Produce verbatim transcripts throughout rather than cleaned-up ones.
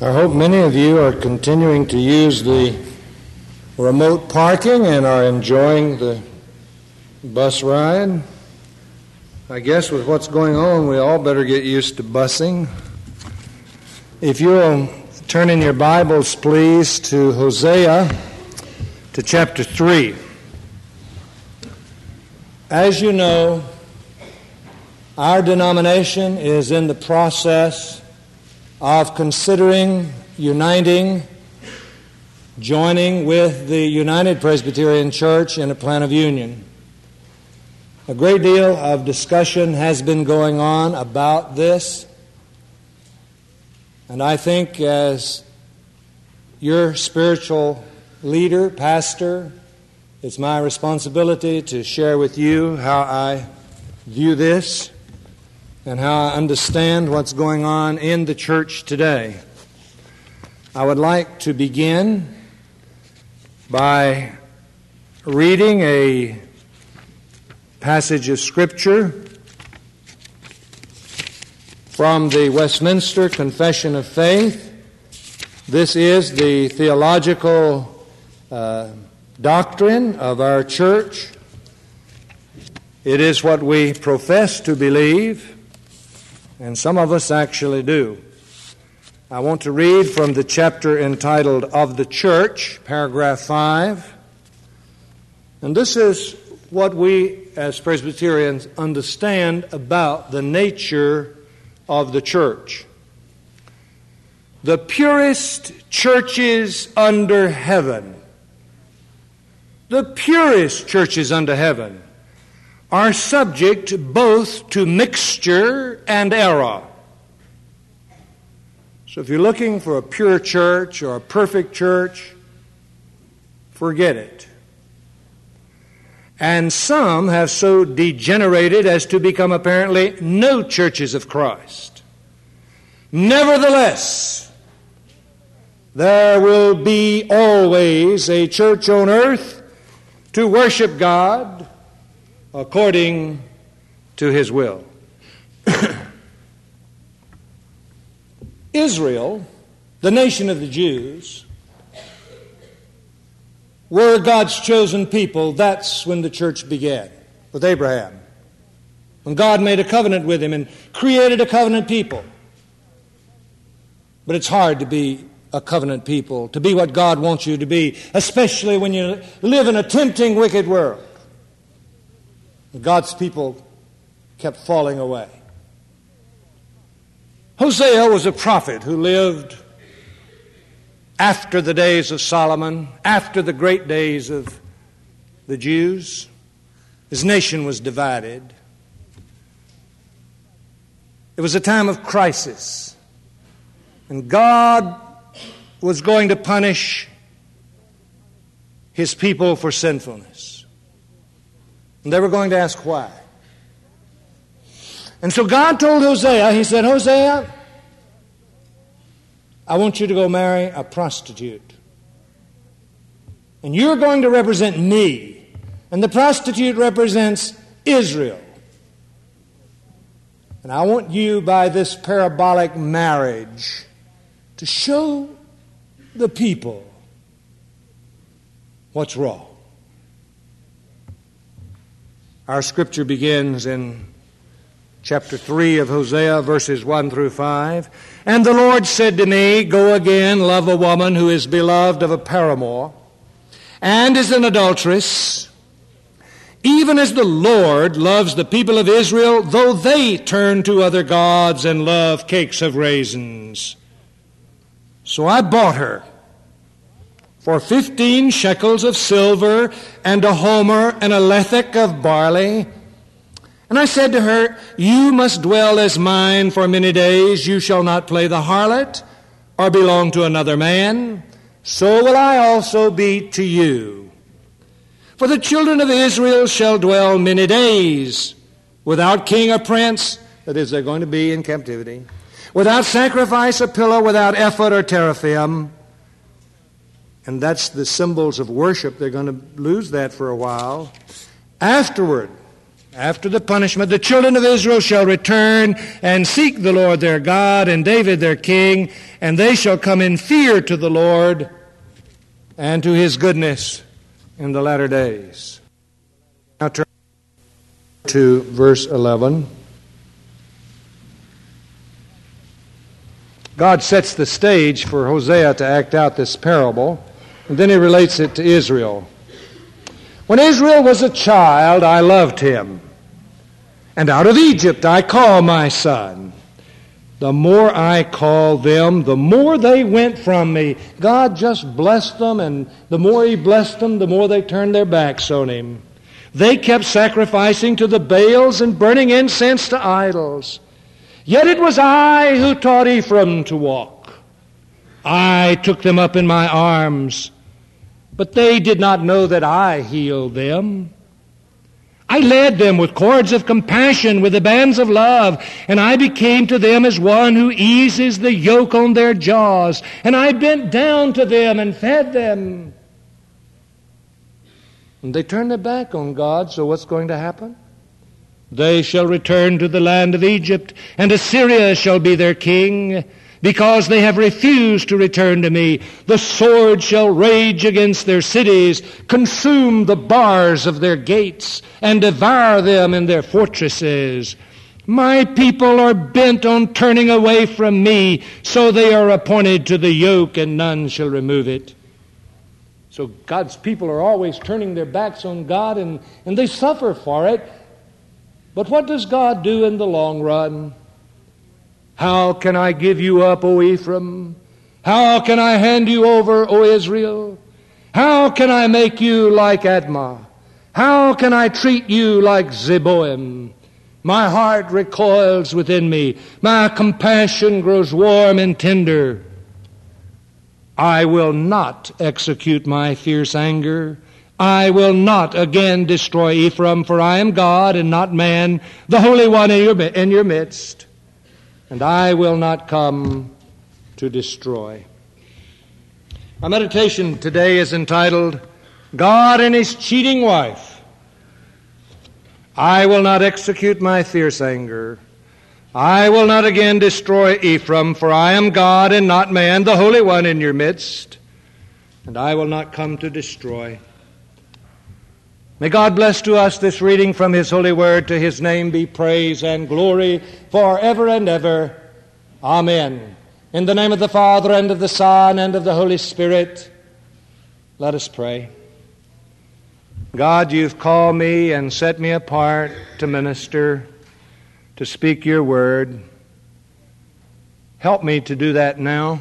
I hope many of you are continuing to use the remote parking and are enjoying the bus ride. I guess with what's going on, we all better get used to busing. If you'll turn in your Bibles, please, to Hosea, to chapter three. As you know, our denomination is in the process of considering uniting, joining with the United Presbyterian Church in a plan of union. A great deal of discussion has been going on about this, and I think as your spiritual leader, pastor, it's my responsibility to share with you how I view this and how I understand what's going on in the church today. I would like to begin by reading a passage of Scripture from the Westminster Confession of Faith. This is the theological uh, doctrine of our church. It is what we profess to believe, and some of us actually do. I want to read from the chapter entitled Of the Church, paragraph five. And this is what we as Presbyterians understand about the nature of the church. The purest churches under heaven, the purest churches under heaven, are subject both to mixture and error. So if you're looking for a pure church or a perfect church, forget it. And some have so degenerated as to become apparently no churches of Christ. Nevertheless, there will be always a church on earth to worship God according to His will. Israel, the nation of the Jews, were God's chosen people. That's when the church began, with Abraham. When God made a covenant with him and created a covenant people. But it's hard to be a covenant people, to be what God wants you to be, especially when you live in a tempting, wicked world. God's people kept falling away. Hosea was a prophet who lived after the days of Solomon, after the great days of the Jews. His nation was divided. It was a time of crisis. And God was going to punish His people for sinfulness. And they were going to ask why. And so God told Hosea, He said, Hosea, I want you to go marry a prostitute. And you're going to represent me. And the prostitute represents Israel. And I want you, by this parabolic marriage, to show the people what's wrong. Our scripture begins in chapter three of Hosea, verses one through five. And the Lord said to me, go again, love a woman who is beloved of a paramour, and is an adulteress, even as the Lord loves the people of Israel, though they turn to other gods and love cakes of raisins. So I bought her for fifteen shekels of silver, and a homer and a lethek of barley. And I said to her, you must dwell as mine for many days. You shall not play the harlot or belong to another man. So will I also be to you. For the children of Israel shall dwell many days without king or prince, that is, they're going to be in captivity, without sacrifice or pillar, without ephod or teraphim. And that's the symbols of worship. They're going to lose that for a while. Afterward, After the punishment, the children of Israel shall return and seek the Lord their God and David their king, and they shall come in fear to the Lord and to his goodness in the latter days. Now turn to verse eleven. God sets the stage for Hosea to act out this parable, and then he relates it to Israel. When Israel was a child, I loved him, and out of Egypt I called my son. The more I called them, the more they went from me. God just blessed them, and the more he blessed them, the more they turned their backs on him. They kept sacrificing to the Baals and burning incense to idols. Yet it was I who taught Ephraim to walk. I took them up in my arms, but they did not know that I healed them. I led them with cords of compassion, with the bands of love, and I became to them as one who eases the yoke on their jaws, and I bent down to them and fed them. And they turned their back on God, so what's going to happen? They shall return to the land of Egypt, and Assyria shall be their king, because they have refused to return to me. The sword shall rage against their cities, consume the bars of their gates, and devour them in their fortresses. My people are bent on turning away from me, so they are appointed to the yoke, and none shall remove it. So God's people are always turning their backs on God, and, and they suffer for it. But what does God do in the long run? How can I give you up, O Ephraim? How can I hand you over, O Israel? How can I make you like Admah? How can I treat you like Zeboim? My heart recoils within me. My compassion grows warm and tender. I will not execute my fierce anger. I will not again destroy Ephraim, for I am God and not man, the Holy One in your, in your midst. And I will not come to destroy. Our meditation today is entitled, God and His Cheating Wife. I will not execute my fierce anger. I will not again destroy Ephraim, for I am God and not man, the Holy One in your midst. And I will not come to destroy. May God bless to us this reading from His holy word. To His name be praise and glory forever and ever. Amen. In the name of the Father, and of the Son, and of the Holy Spirit, let us pray. God, you've called me and set me apart to minister, to speak your word. Help me to do that now,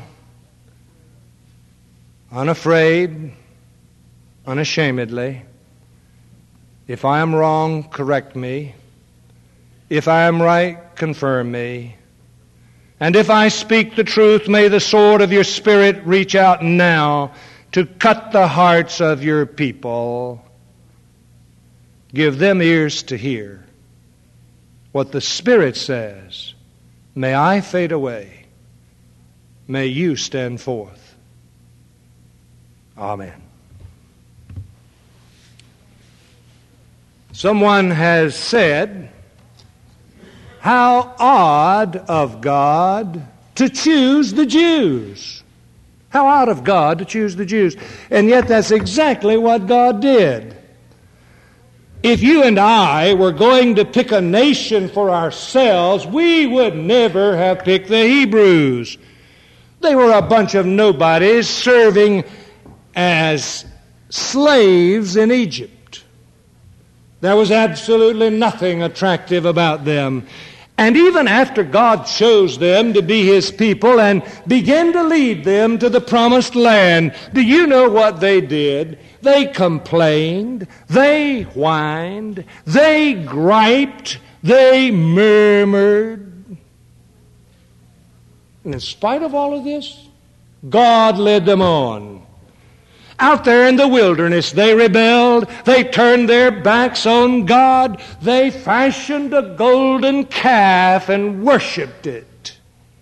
unafraid, unashamedly. If I am wrong, correct me. If I am right, confirm me. And if I speak the truth, may the sword of your Spirit reach out now to cut the hearts of your people. Give them ears to hear what the Spirit says. May I fade away. May you stand forth. Amen. Someone has said, how odd of God to choose the Jews. How odd of God to choose the Jews. And yet that's exactly what God did. If you and I were going to pick a nation for ourselves, we would never have picked the Hebrews. They were a bunch of nobodies serving as slaves in Egypt. There was absolutely nothing attractive about them. And even after God chose them to be His people and began to lead them to the promised land, do you know what they did? They complained, they whined, they griped, they murmured. And in spite of all of this, God led them on. Out there in the wilderness, they rebelled. They turned their backs on God. They fashioned a golden calf and worshiped it.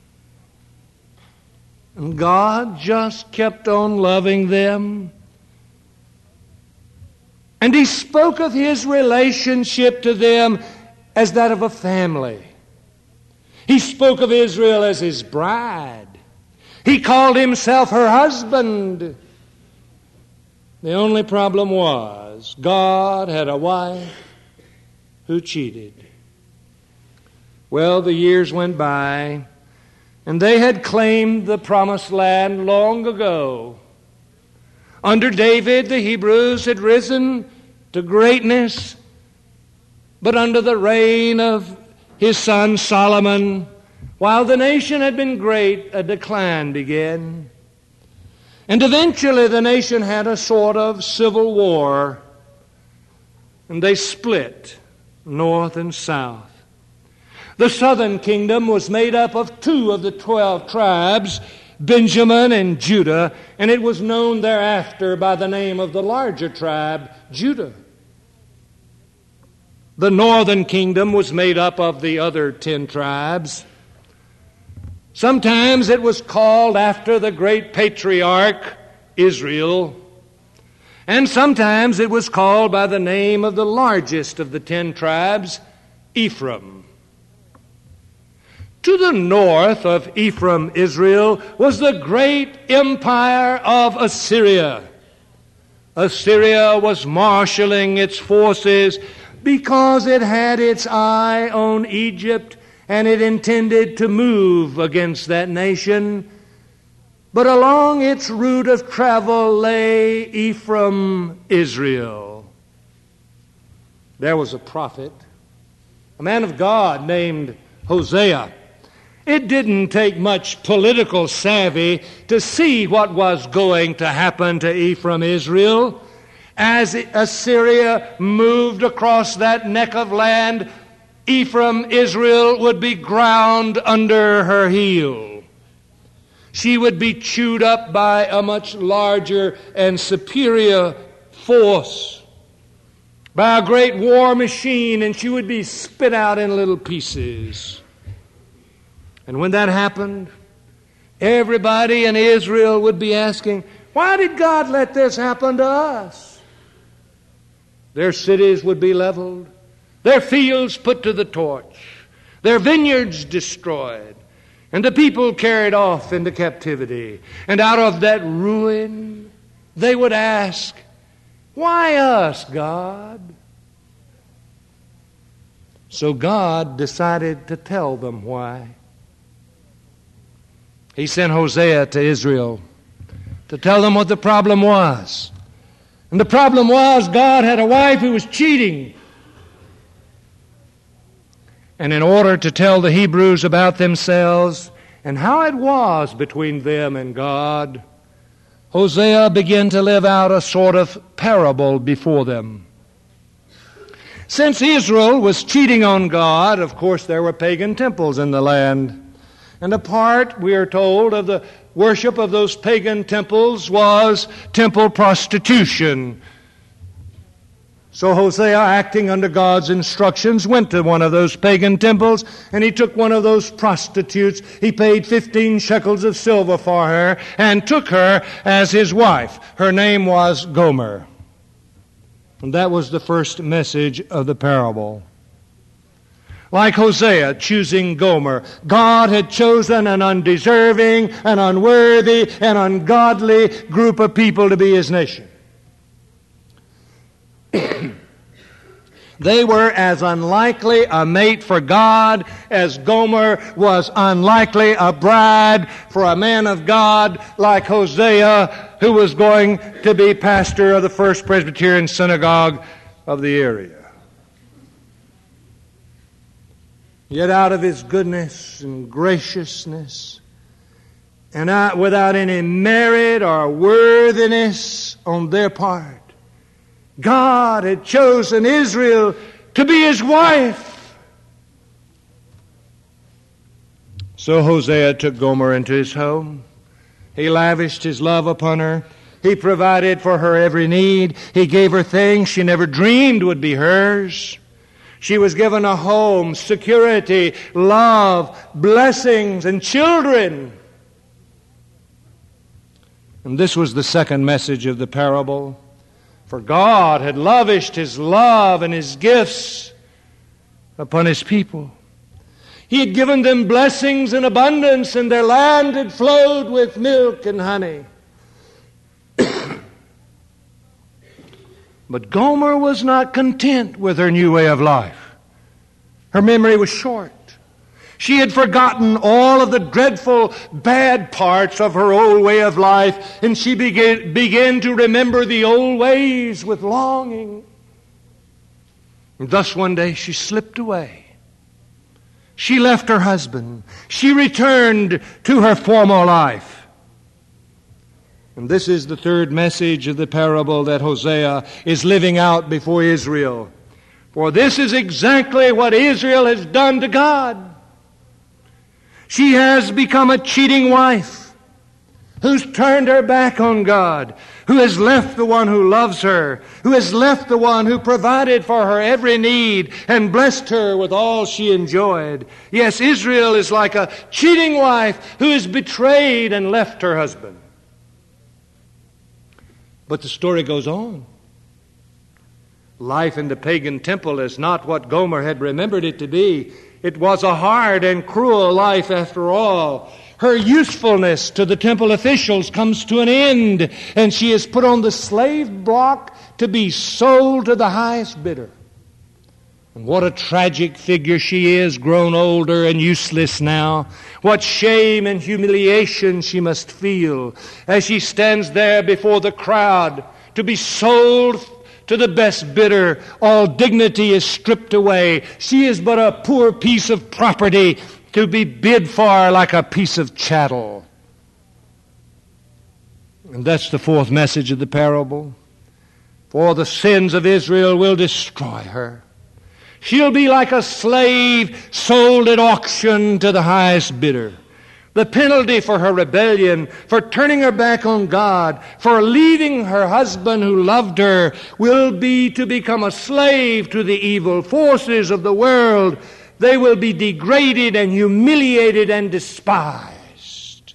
And God just kept on loving them. And And he spoke of his relationship to them as that of a family. He spoke of Israel as his bride. He called himself her husband. The only problem was God had a wife who cheated. Well, the years went by, and they had claimed the promised land long ago. Under David, the Hebrews had risen to greatness, but under the reign of his son Solomon, while the nation had been great, a decline began. And eventually the nation had a sort of civil war, and they split north and south. The southern kingdom was made up of two of the twelve tribes, Benjamin and Judah, and it was known thereafter by the name of the larger tribe, Judah. The northern kingdom was made up of the other ten tribes. Sometimes it was called after the great patriarch Israel, and sometimes it was called by the name of the largest of the ten tribes, Ephraim. To the north of Ephraim, Israel, was the great empire of Assyria. Assyria was marshaling its forces because it had its eye on Egypt, and it intended to move against that nation. But along its route of travel lay Ephraim, Israel. There was a prophet, a man of God named Hosea. It didn't take much political savvy to see what was going to happen to Ephraim, Israel. As Assyria moved across that neck of land, Ephraim, Israel, would be ground under her heel. She would be chewed up by a much larger and superior force, by a great war machine, and she would be spit out in little pieces. And when that happened, everybody in Israel would be asking, why did God let this happen to us? Their cities would be leveled, their fields put to the torch, their vineyards destroyed, and the people carried off into captivity. And out of that ruin, they would ask, why us, God? So God decided to tell them why. He sent Hosea to Israel to tell them what the problem was. And the problem was God had a wife who was cheating. And in order to tell the Hebrews about themselves and how it was between them and God, Hosea began to live out a sort of parable before them. Since Israel was cheating on God, of course there were pagan temples in the land. And a part, we are told, of the worship of those pagan temples was temple prostitution. So Hosea, acting under God's instructions, went to one of those pagan temples, and he took one of those prostitutes. He paid fifteen shekels of silver for her and took her as his wife. Her name was Gomer. And that was the first message of the parable. Like Hosea choosing Gomer, God had chosen an undeserving, an unworthy, an ungodly group of people to be his nation. They were as unlikely a mate for God as Gomer was unlikely a bride for a man of God like Hosea, who was going to be pastor of the First Presbyterian Synagogue of the area. Yet out of his goodness and graciousness, and not without any merit or worthiness on their part, God had chosen Israel to be his wife. So Hosea took Gomer into his home. He lavished his love upon her. He provided for her every need. He gave her things she never dreamed would be hers. She was given a home, security, love, blessings, and children. And this was the second message of the parable. For God had lavished His love and His gifts upon His people. He had given them blessings in abundance, and their land had flowed with milk and honey. But Gomer was not content with her new way of life. Her memory was short. She had forgotten all of the dreadful bad parts of her old way of life, and she began, began to remember the old ways with longing. And thus one day she slipped away. She left her husband. She returned to her former life. And this is the third message of the parable that Hosea is living out before Israel. For this is exactly what Israel has done to God. She has become a cheating wife who's turned her back on God, who has left the one who loves her, who has left the one who provided for her every need and blessed her with all she enjoyed. Yes, Israel is like a cheating wife who has betrayed and left her husband. But the story goes on. Life in the pagan temple is not what Gomer had remembered it to be. It was a hard and cruel life after all. Her usefulness to the temple officials comes to an end, and she is put on the slave block to be sold to the highest bidder. And what a tragic figure she is, grown older and useless now. What shame and humiliation she must feel as she stands there before the crowd to be sold to the best bidder. All dignity is stripped away. She is but a poor piece of property to be bid for like a piece of chattel. And that's the fourth message of the parable. For the sins of Israel will destroy her. She'll be like a slave sold at auction to the highest bidder. The penalty for her rebellion, for turning her back on God, for leaving her husband who loved her, will be to become a slave to the evil forces of the world. They will be degraded and humiliated and despised.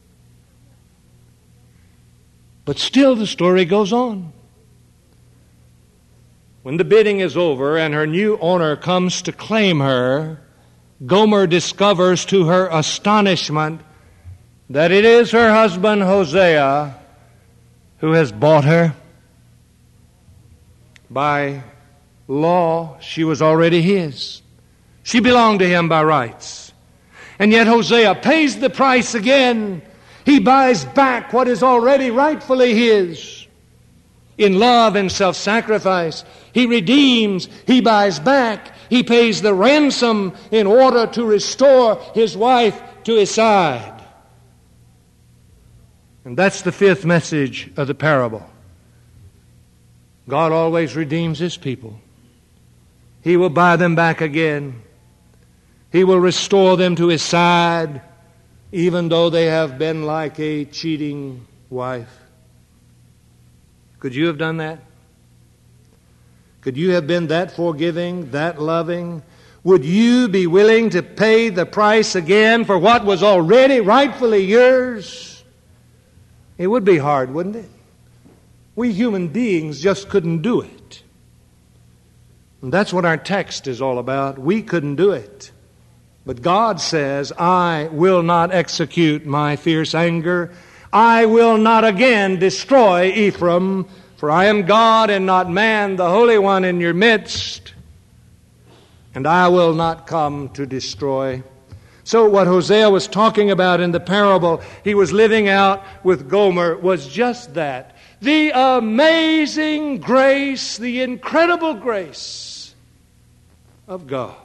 But still the story goes on. When the bidding is over and her new owner comes to claim her, Gomer discovers to her astonishment that it is her husband Hosea who has bought her. By law, she was already his. She belonged to him by rights. And yet Hosea pays the price again. He buys back what is already rightfully his. In love and self-sacrifice, he redeems, he buys back, he pays the ransom in order to restore his wife to his side. And that's the fifth message of the parable. God always redeems His people. He will buy them back again. He will restore them to His side, even though they have been like a cheating wife. Could you have done that? Could you have been that forgiving, that loving? Would you be willing to pay the price again for what was already rightfully yours? It would be hard, wouldn't it? We human beings just couldn't do it. And that's what our text is all about. We couldn't do it. But God says, I will not execute my fierce anger. I will not again destroy Ephraim, for I am God and not man, the Holy One in your midst, and I will not come to destroy. So what Hosea was talking about in the parable he was living out with Gomer was just that. The amazing grace, the incredible grace of God.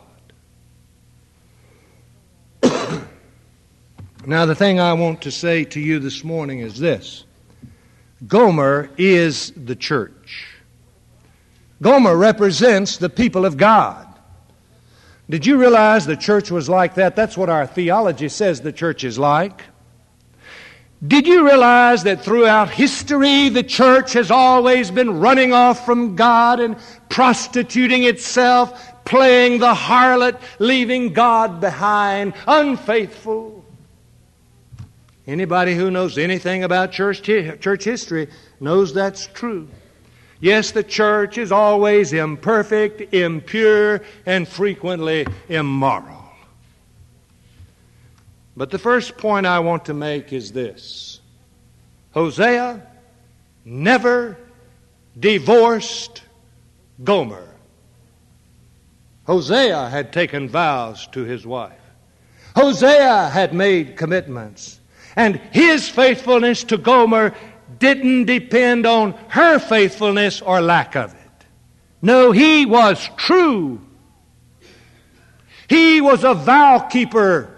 Now, the thing I want to say to you this morning is this. Gomer is the church. Gomer represents the people of God. Did you realize the church was like that? That's what our theology says the church is like. Did you realize that throughout history the church has always been running off from God and prostituting itself, playing the harlot, leaving God behind, unfaithful? Anybody who knows anything about church church history knows that's true. Yes, the church is always imperfect, impure, and frequently immoral. But the first point I want to make is this. Hosea never divorced Gomer. Hosea had taken vows to his wife. Hosea had made commitments. And his faithfulness to Gomer didn't depend on her faithfulness or lack of it. No, he was true. He was a vow keeper.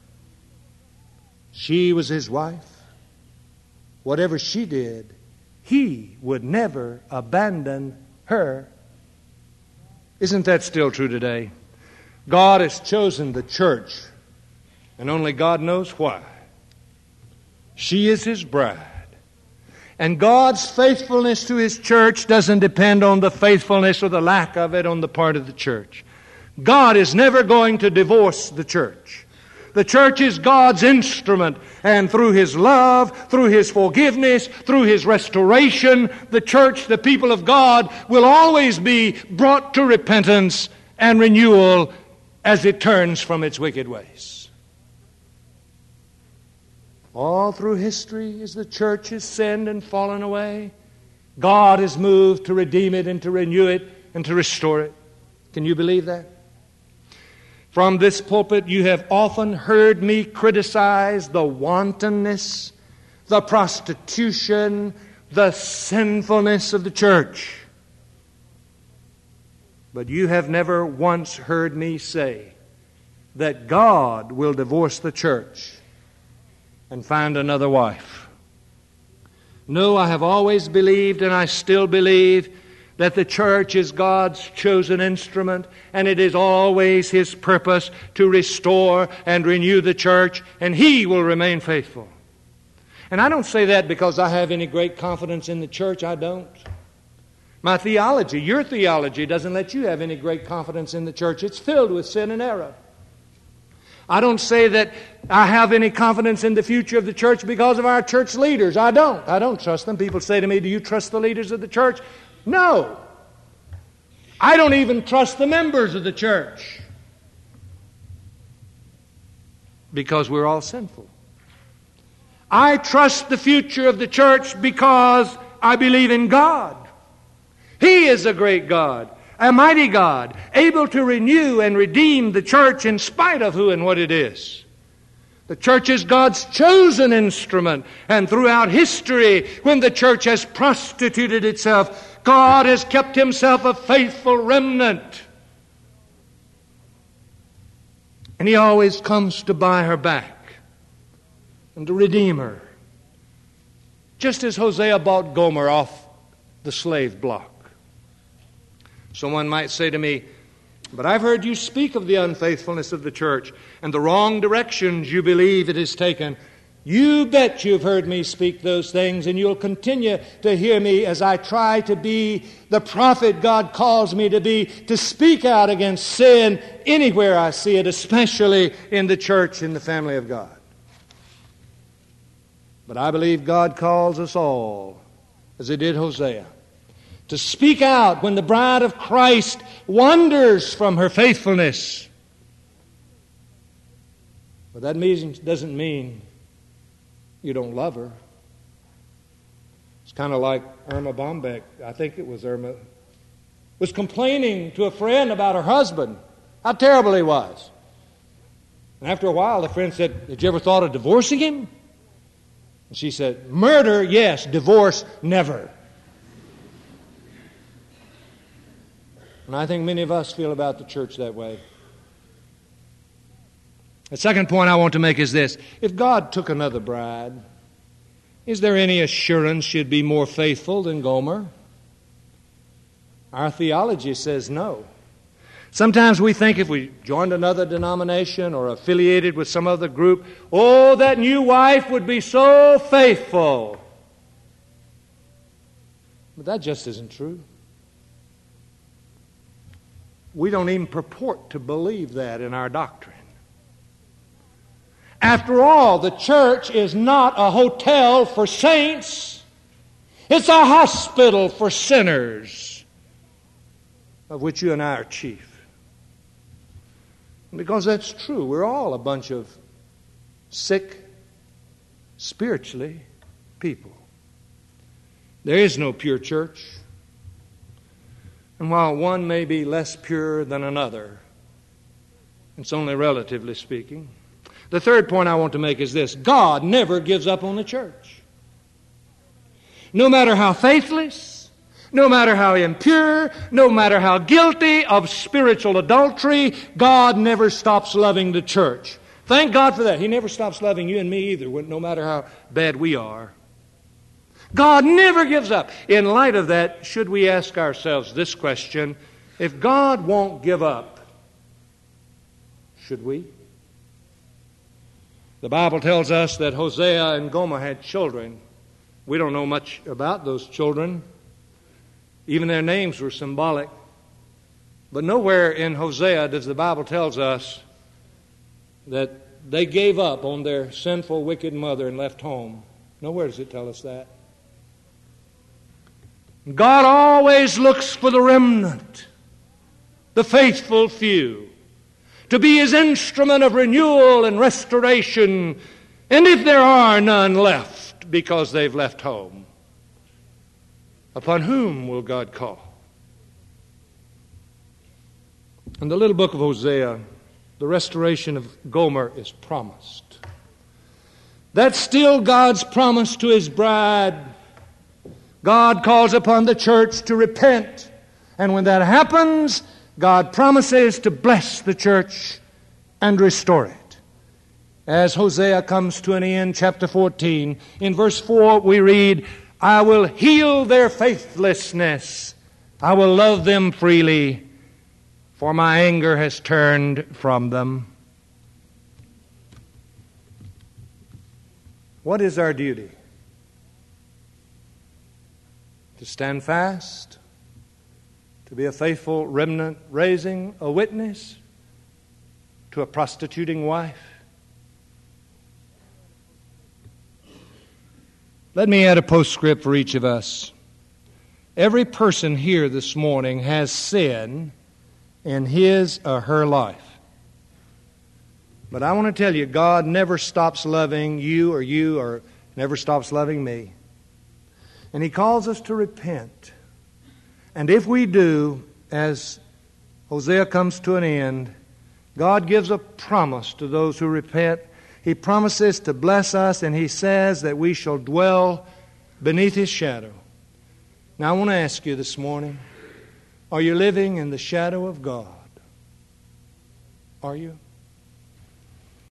She was his wife. Whatever she did, he would never abandon her. Isn't that still true today? God has chosen the church, and only God knows why. She is His bride. And God's faithfulness to His church doesn't depend on the faithfulness or the lack of it on the part of the church. God is never going to divorce the church. The church is God's instrument, and through His love, through His forgiveness, through His restoration, the church, the people of God, will always be brought to repentance and renewal as it turns from its wicked ways. All through history, as the church has sinned and fallen away, God is moved to redeem it and to renew it and to restore it. Can you believe that? From this pulpit, you have often heard me criticize the wantonness, the prostitution, the sinfulness of the church. But you have never once heard me say that God will divorce the church and find another wife. No, I have always believed, and I still believe, that the church is God's chosen instrument, and it is always His purpose to restore and renew the church, and He will remain faithful. And I don't say that because I have any great confidence in the church. I don't. My theology, your theology, doesn't let you have any great confidence in the church. It's filled with sin and error. I don't say that I have any confidence in the future of the church because of our church leaders. I don't. I don't trust them. People say to me, "Do you trust the leaders of the church?" No. I don't even trust the members of the church because we're all sinful. I trust the future of the church because I believe in God. He is a great God, a mighty God, able to renew and redeem the church in spite of who and what it is. The church is God's chosen instrument, and throughout history, when the church has prostituted itself, God has kept Himself a faithful remnant. And He always comes to buy her back and to redeem her. Just as Hosea bought Gomer off the slave block. Someone might say to me, "But I've heard you speak of the unfaithfulness of the church and the wrong directions you believe it has taken." You bet you've heard me speak those things, and you'll continue to hear me as I try to be the prophet God calls me to be, to speak out against sin anywhere I see it, especially in the church, in the family of God. But I believe God calls us all, as He did Hosea, to speak out when the bride of Christ wanders from her faithfulness. But that means, doesn't mean you don't love her. It's kind of like Irma Bombeck, I think it was Irma, was complaining to a friend about her husband, how terrible he was. And after a while, the friend said, "Had you ever thought of divorcing him?" And she said, "Murder, yes. Divorce, never." And I think many of us feel about the church that way. The second point I want to make is this. If God took another bride, is there any assurance she'd be more faithful than Gomer? Our theology says no. Sometimes we think if we joined another denomination or affiliated with some other group, oh, that new wife would be so faithful. But that just isn't true. We don't even purport to believe that in our doctrine. After all, the church is not a hotel for saints. It's a hospital for sinners, of which you and I are chief. Because that's true. We're all a bunch of sick, spiritually, people. There is no pure church. And while one may be less pure than another, it's only relatively speaking. The third point I want to make is this: God never gives up on the church. No matter how faithless, no matter how impure, no matter how guilty of spiritual adultery, God never stops loving the church. Thank God for that. He never stops loving you and me either, no matter how bad we are. God never gives up. In light of that, should we ask ourselves this question: if God won't give up, should we? The Bible tells us that Hosea and Gomer had children. We don't know much about those children. Even their names were symbolic. But nowhere in Hosea does the Bible tells us that they gave up on their sinful, wicked mother and left home. Nowhere does it tell us that. God always looks for the remnant, the faithful few, to be His instrument of renewal and restoration. And if there are none left because they've left home, upon whom will God call? In the little book of Hosea, the restoration of Gomer is promised. That's still God's promise to His bride. God calls upon the church to repent. And when that happens, God promises to bless the church and restore it. As Hosea comes to an end, chapter fourteen, in verse four we read, I will heal their faithlessness. I will love them freely, for my anger has turned from them. What is our duty? To stand fast, to be a faithful remnant, raising a witness to a prostituting wife. Let me add a postscript for each of us. Every person here this morning has sin in his or her life. But I want to tell you, God never stops loving you or you or never stops loving me. And He calls us to repent. And if we do, as Hosea comes to an end, God gives a promise to those who repent. He promises to bless us, and He says that we shall dwell beneath His shadow. Now I want to ask you this morning, are you living in the shadow of God? Are you?